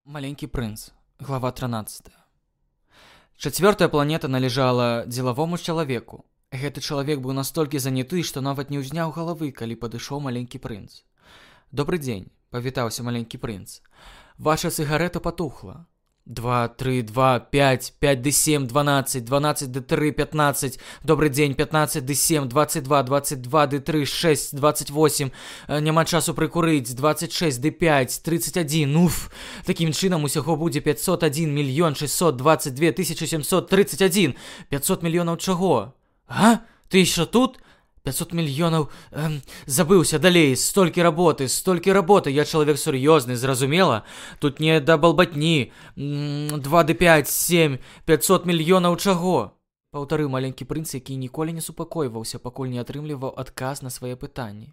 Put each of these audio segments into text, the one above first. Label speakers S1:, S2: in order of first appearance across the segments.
S1: Маленький принц. Глава 13. Чацвёртая планета належала дзелавому чалавеку. Гэты чалавек быў настолькі заняты, што нават не ўзняў галавы, калі падышоў маленькі прынц. «Добры дзень», — павітаўся маленькі прынц. «Ваша цыгарэта патухла. 2, 3, 2, 5, 5 ды 7, 12, 12 ды 3, 15. Добрый дзень, 15 ды 7, 22, 22 ды 3, 6, 28. Няма часу прыкурыць, 26 ды 5, 31. Уф! Такім чынам усяго будзе 501 мільён 622 тысячы 731. 500 мільёнаў чаго? А? Ты еще тут? 500 мільёнаў... Забыўся далей, столькі работы, я чалавек сур'ёзны, зразумела? Тут не да балбатні. 2 ды 5, 7, 500 мільёнаў чаго? Паўтарыў маленькі прынц, які ніколі не супакойваўся, пакуль не атрымліваў адказ на свае пытанні.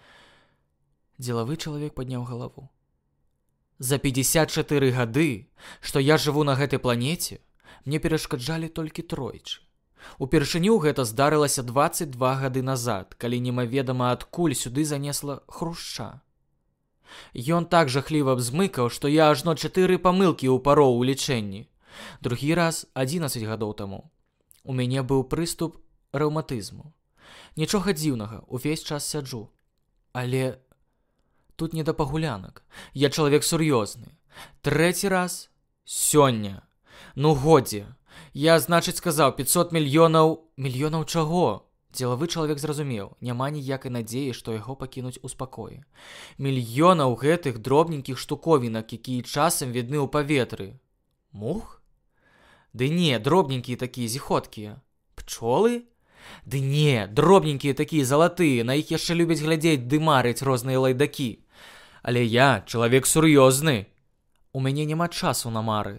S1: Дзелавы чалавек падняў галаву. За 54 гады, што я жыву на гэтай планеце, мне перашкаджалі толькі тройчы. Упершыню гэта здарылася 22 гады назад, калі немаведама адкуль сюды занесла хрушча. Ён так жахліва абзмыкаў, што я ажно 4 памылкі ўпароў у лічэнні. Другі раз 11 гадоў таму. У мяне быў прыступ рэўматызму. Нічога дзіўнага, увесь час сяджу. Але тут не да пагулянак. Я чалавек сур'ёзны. Трэці раз сёння. Ну годзе. Я, значыць, сказаў 500 мільёнаў... Мільёнаў чаго? Дзелавы чалавек зразумеў. Няма ніякай надзеі, што яго пакінуць у спакоі. Мільёнаў гэтых дробненькіх штуковінак, якія часам відны ў паветры. Мух? Ды не, дробненькія такія зіходкія. Пчолы? Ды не, дробненькія такія залатыя, на іх яшчэ любяць глядзець ды марыць розныя лайдакі. Але я чалавек сур'ёзны. У мяне няма часу на мары.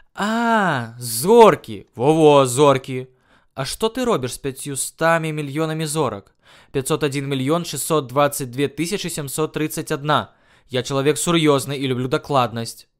S1: А, зоркі! Во-во, зоркі! А што ты робіш з 500 мільёнамі зорак? 501 мільён 622 тысячы 731. Я чалавек сур'ёзны і люблю дакладнасць.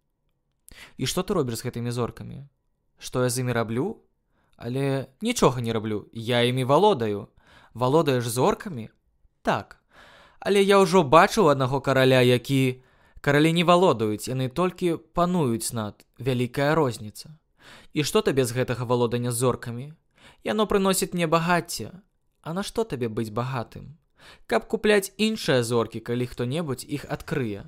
S1: І што ты робіш з гэтымі зоркамі? Што я з імі раблю? Але нічога не раблю, я імі валодаю. Валодаеш зоркамі? Так. Але я ўжо бачыў аднаго караля, які... Каралі не валодаюць, яны толькі пануюць над. Вялікая розніца. І што табе з гэтага валодання зоркамі? Яно прыносіць мне багацце. А на што табе быць багатым? Каб купляць іншыя зоркі, калі хто-небудзь іх адкрые.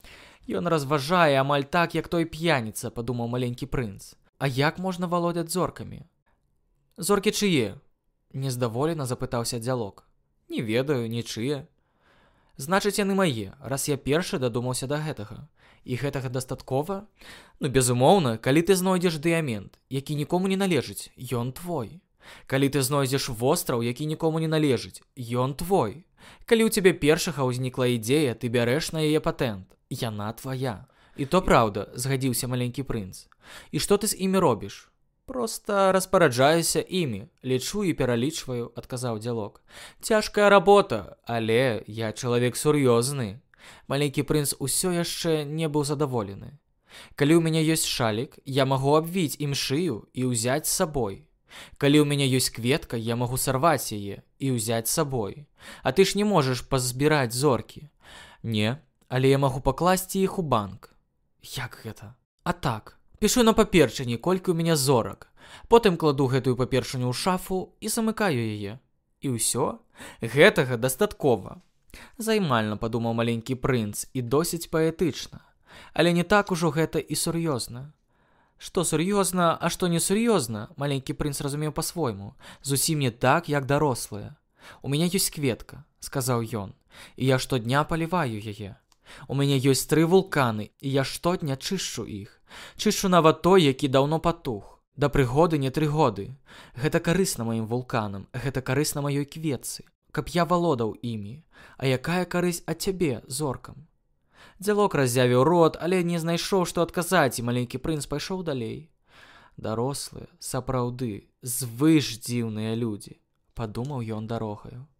S1: Ён разважае амаль так, як той п'яніца, падумаў маленькі прынц. А як можна валодаць зоркамі? Зоркі чые? Нездаволена запытаўся дзялок. Не ведаю, нічые. Значыць, яны мае, раз я першы дадумаўся да гэтага. І гэтага дастаткова? Ну, безумоўна, калі ты знойдзеш дыямент, які нікому не належыць, ён твой. Калі ты знойдзеш востраў, які нікому не належыць, ён твой. Калі ў цябе першага ўзнікла ідзея, ты бярэш на яе патэнт. Яна твая. І то праўда, згадзіўся маленькі прынц. І што ты з імі робіш? Проста распараджаюся імі, лічу і пералічваю, адказаў дзялок. Цяжкая работа, але я чалавек сур'ёзны. Маленькі прынц усё яшчэ не быў задаволены. Калі ў мяне ёсць шалік, я магу абвіць ім шыю і ўзяць з сабой. Калі ў мяне ёсць кветка, я магу сарваць яе і ўзяць з сабой. А ты ж не можаш пазбіраць зоркі. Не, але я магу пакласці іх у банк. Як гэта? А так. Пішу на паперчыне, колькі ў мяне зорак. Потым кладу гэтую паперчыню ў шафу і замыкаю яе. І ўсё? Гэтага дастаткова. Займальна, падумаў маленькі прынц, і досыць паэтычна. Але не так ужо гэта і сур'ёзна. Што сур'ёзна, а што не сур'ёзна, маленькі прынц разумеў па-свойму. Зусім не так, як дарослыя. У мяне ёсць кветка, сказаў ён, і я штодня паліваю яе. У мяне ёсць 3 вулканы, і я штодня чышчу іх. Чышчу нават той, які даўно патух. Да прыгоды не 3 годы. Гэта карысна маім вулканам, гэта карысна маёй кветцы, каб я валодаў імі. А якая карысць ад цябе, зоркам? Дзялок раззявіў рот, але не знайшоў, што адказаць, і маленькі прынц пайшоў далей. Дарослыя, сапраўды, звыш дзіўныя людзі, падумаў ён дарогаю.